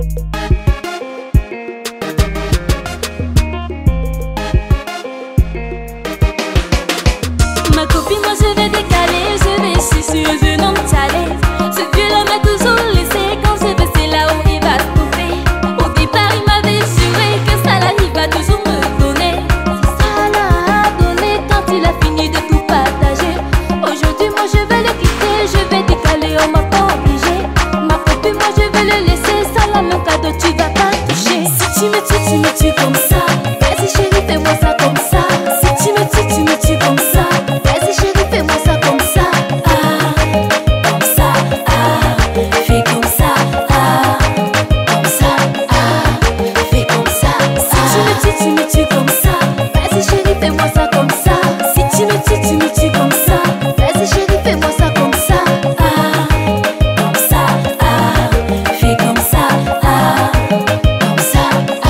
Ma copine, moi je vais décaler, je vais chicher, je n'en t'aller. Ce vieux-là m'a toujours laissé, quand je vais c'est là où il va se trouver. Au départ il m'avait juré que ça là il va toujours me donner. Si ça l'a donné quand il a fini de tout partager. Aujourd'hui moi je vais le quitter, je vais décaler, on m'a pas obligé. Ma copine, moi je vais le laisser, ça là mon cadeau tu vas pas toucher. Si tu me tues comme ça, vas-y chérie fais-moi ça comme ça. Si tu me tues comme ça, vas-y chérie fais-moi ça comme ça. Ah, comme ça, ah, fais comme ça, ah, comme ça, ah, fais comme ça. Si tu me tues comme ça, vas-y chérie fais-moi ça comme ça. Si tu me tues comme ça, vas-y chérie fais-moi ça comme ça. Ah, comme ça, ah, fais comme ça, ah, comme ça,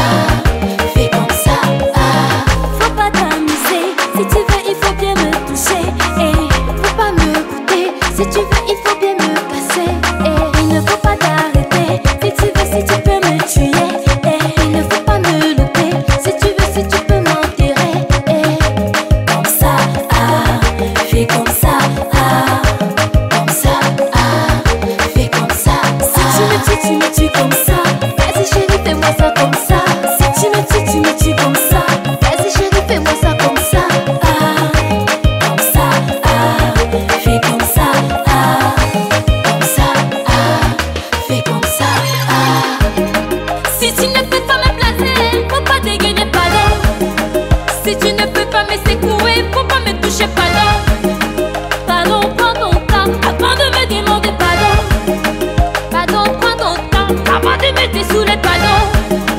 ah, fais comme ça, ah. Faut pas t'amuser, si tu veux il faut bien me toucher. Faut pas me goûter, si tu veux il faut bien me passer. Il ne faut pas t'arrêter, si tu peux me tuer. Il ne faut pas me louper, si tu peux m'enterrer. Comme ça, ah, fais comme ça, ah, comme ça, ah, fais comme ça. Si tu me tues comme ça, vas-y chérie fais-moi ça comme ça. Si tu me tues comme ça, vas-y chérie fais-moi ça comme ça. Ah, comme ça, ah, fais comme ça, ah, comme ça, ah, fais comme ça, ah. Si tu ne peux pas me placer, faut pas dégainer pardon. Si tu ne peux pas me secouer, faut pas me toucher pardon. Pardon, prends ton temps avant de me demander pardon. Pardon, prends ton temps avant de me dessouler pardon.